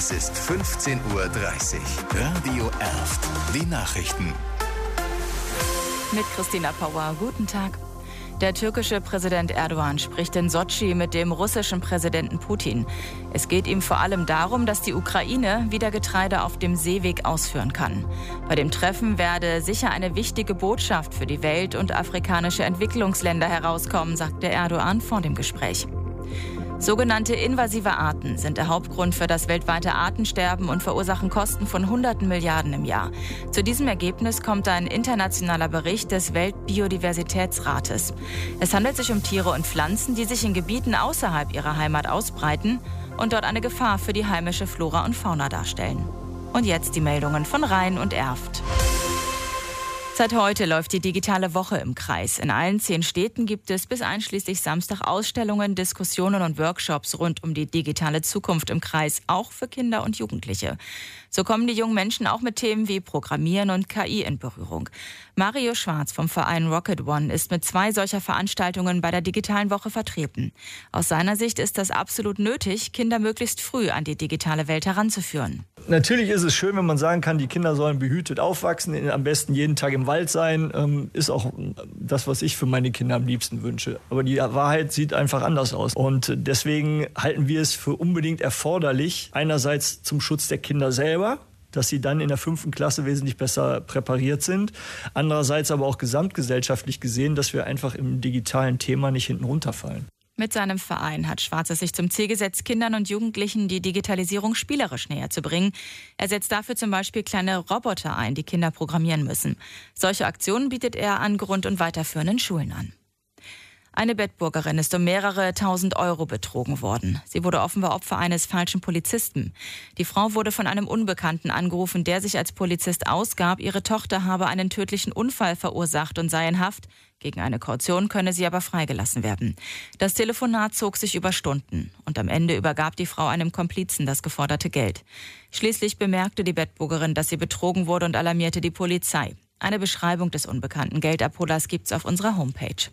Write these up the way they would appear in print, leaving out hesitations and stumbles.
Es ist 15:30 Uhr. Radio Erft. Die Nachrichten. Mit Christina Pauer. Guten Tag. Der türkische Präsident Erdogan spricht in Sotschi mit dem russischen Präsidenten Putin. Es geht ihm vor allem darum, dass die Ukraine wieder Getreide auf dem Seeweg ausführen kann. Bei dem Treffen werde sicher eine wichtige Botschaft für die Welt und afrikanische Entwicklungsländer herauskommen, sagte Erdogan vor dem Gespräch. Sogenannte invasive Arten sind der Hauptgrund für das weltweite Artensterben und verursachen Kosten von Hunderten Milliarden im Jahr. Zu diesem Ergebnis kommt ein internationaler Bericht des Weltbiodiversitätsrates. Es handelt sich um Tiere und Pflanzen, die sich in Gebieten außerhalb ihrer Heimat ausbreiten und dort eine Gefahr für die heimische Flora und Fauna darstellen. Und jetzt die Meldungen von Rhein und Erft. Seit heute läuft die digitale Woche im Kreis. In allen 10 Städten gibt es bis einschließlich Samstag Ausstellungen, Diskussionen und Workshops rund um die digitale Zukunft im Kreis, auch für Kinder und Jugendliche. So kommen die jungen Menschen auch mit Themen wie Programmieren und KI in Berührung. Mario Schwarz vom Verein Rocket One ist mit 2 solcher Veranstaltungen bei der digitalen Woche vertreten. Aus seiner Sicht ist das absolut nötig, Kinder möglichst früh an die digitale Welt heranzuführen. Natürlich ist es schön, wenn man sagen kann, die Kinder sollen behütet aufwachsen, am besten jeden Tag im Wald sein. Ist auch das, was ich für meine Kinder am liebsten wünsche. Aber die Wahrheit sieht einfach anders aus. Und deswegen halten wir es für unbedingt erforderlich, einerseits zum Schutz der Kinder selber, dass sie dann in der 5. Klasse wesentlich besser präpariert sind. Andererseits aber auch gesamtgesellschaftlich gesehen, dass wir einfach im digitalen Thema nicht hinten runterfallen. Mit seinem Verein hat Schwarz es sich zum Ziel gesetzt, Kindern und Jugendlichen die Digitalisierung spielerisch näher zu bringen. Er setzt dafür zum Beispiel kleine Roboter ein, die Kinder programmieren müssen. Solche Aktionen bietet er an grund- und weiterführenden Schulen an. Eine Bedburgerin ist um mehrere 1.000 Euro betrogen worden. Sie wurde offenbar Opfer eines falschen Polizisten. Die Frau wurde von einem Unbekannten angerufen, der sich als Polizist ausgab, ihre Tochter habe einen tödlichen Unfall verursacht und sei in Haft. Gegen eine Kaution könne sie aber freigelassen werden. Das Telefonat zog sich über Stunden und am Ende übergab die Frau einem Komplizen das geforderte Geld. Schließlich bemerkte die Bedburgerin, dass sie betrogen wurde und alarmierte die Polizei. Eine Beschreibung des unbekannten Geldabholers gibt's auf unserer Homepage.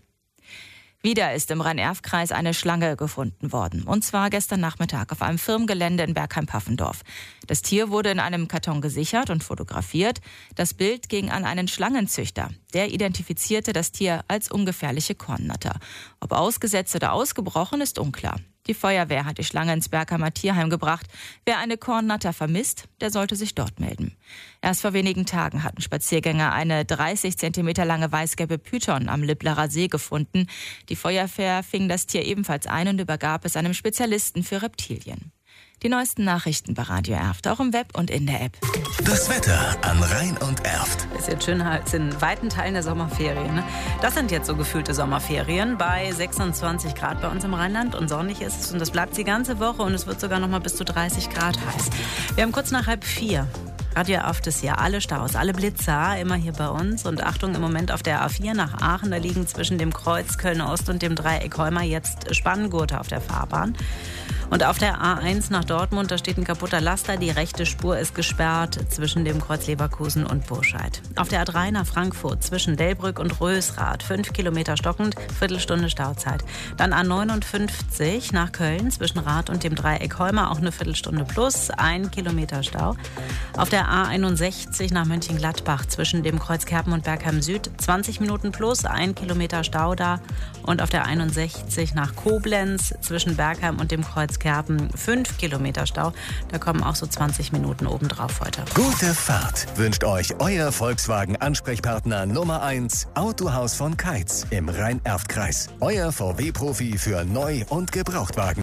Wieder ist im Rhein-Erft-Kreis eine Schlange gefunden worden. Und zwar gestern Nachmittag auf einem Firmengelände in Bergheim-Paffendorf. Das Tier wurde in einem Karton gesichert und fotografiert. Das Bild ging an einen Schlangenzüchter. Der identifizierte das Tier als ungefährliche Kornnatter. Ob ausgesetzt oder ausgebrochen, ist unklar. Die Feuerwehr hat die Schlange ins Bergheimer Tierheim gebracht. Wer eine Kornnatter vermisst, der sollte sich dort melden. Erst vor wenigen Tagen hatten Spaziergänger eine 30 Zentimeter lange weißgelbe Python am Lipplerer See gefunden. Die Feuerwehr fing das Tier ebenfalls ein und übergab es einem Spezialisten für Reptilien. Die neuesten Nachrichten bei Radio Erft, auch im Web und in der App. Das Wetter an Rhein und Erft. Ist jetzt schön als in weiten Teilen der Sommerferien. Ne? Das sind jetzt so gefühlte Sommerferien bei 26 Grad bei uns im Rheinland und sonnig ist es und das bleibt die ganze Woche und es wird sogar noch mal bis zu 30 Grad heiß. Wir haben kurz nach 3:30. Radio Erft ist hier, alle Staus, alle Blitzer, immer hier bei uns. Und Achtung, im Moment auf der A4 nach Aachen, da liegen zwischen dem Kreuz Köln-Ost und dem Dreieck Heuma jetzt Spanngurte auf der Fahrbahn. Und auf der A1 nach Dortmund, da steht ein kaputter Laster. Die rechte Spur ist gesperrt zwischen dem Kreuz Leverkusen und Burscheid. Auf der A3 nach Frankfurt zwischen Delbrück und Rösrath 5 Kilometer stockend, Viertelstunde Stauzeit. Dann A59 nach Köln zwischen Rath und dem Dreieck Heuma auch eine Viertelstunde plus, 1 Kilometer Stau. Auf der A61 nach Mönchengladbach zwischen dem Kreuz Kerpen und Bergheim Süd 20 Minuten plus, 1 Kilometer Stau da. Und auf der 61 nach Koblenz zwischen Bergheim und dem Kreuz Kerpen 5 Kilometer Stau. Da kommen auch so 20 Minuten obendrauf heute. Gute Fahrt wünscht euch euer Volkswagen-Ansprechpartner Nummer 1, Autohaus von Keitz im Rhein-Erft-Kreis. Euer VW-Profi für Neu- und Gebrauchtwagen.